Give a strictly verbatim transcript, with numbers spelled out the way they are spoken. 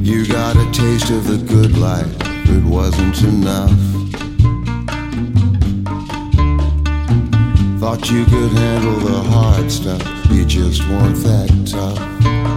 You got a taste of the good life, it wasn't enough. Thought you could handle the hard stuff, you just weren't that tough.